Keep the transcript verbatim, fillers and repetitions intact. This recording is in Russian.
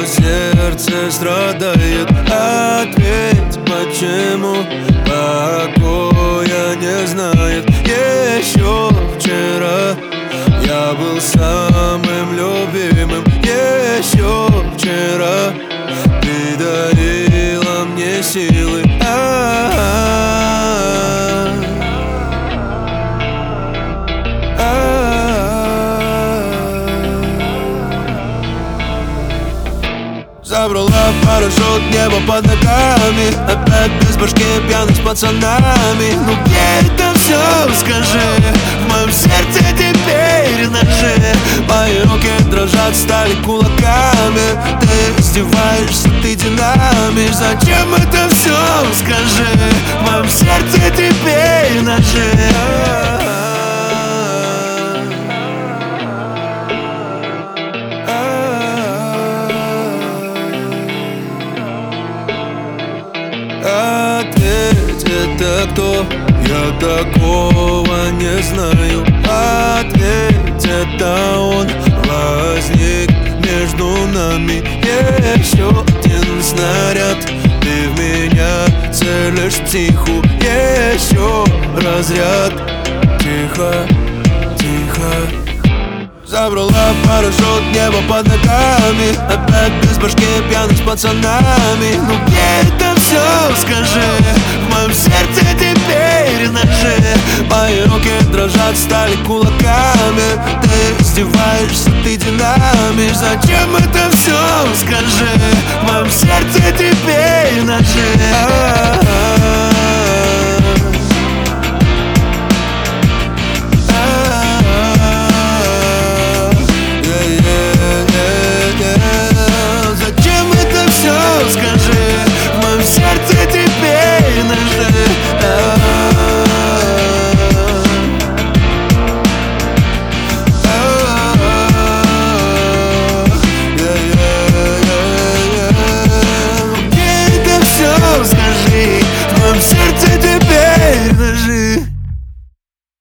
сердце страдает. Ответь, почему покоя не знает. Еще вчера я был самым любимым. Еще вчера ты дарила мне силы. Забрала парашют, небо под ногами. Опять без башки, пьяных с пацанами. Ну где это все, скажи? В моем сердце теперь ножи. Мои руки дрожат, стали кулаками. Ты издеваешься, ты динамишь. Зачем это все, скажи? В моем сердце теперь ножи. Ответь, это кто? Я такого не знаю. Ответь, это он возник между нами. Еще один снаряд, ты в меня целишь психу. Еще разряд, тихо, тихо. Забрала парашют, небо под ногами. Опять без башки, пьяных с пацанами. Ну где это все, скажи? В моем сердце теперь ножи. Мои руки дрожат, стали кулаками. Ты издеваешься, ты динамишь. Зачем это все, скажи? В моем сердце теперь ножи.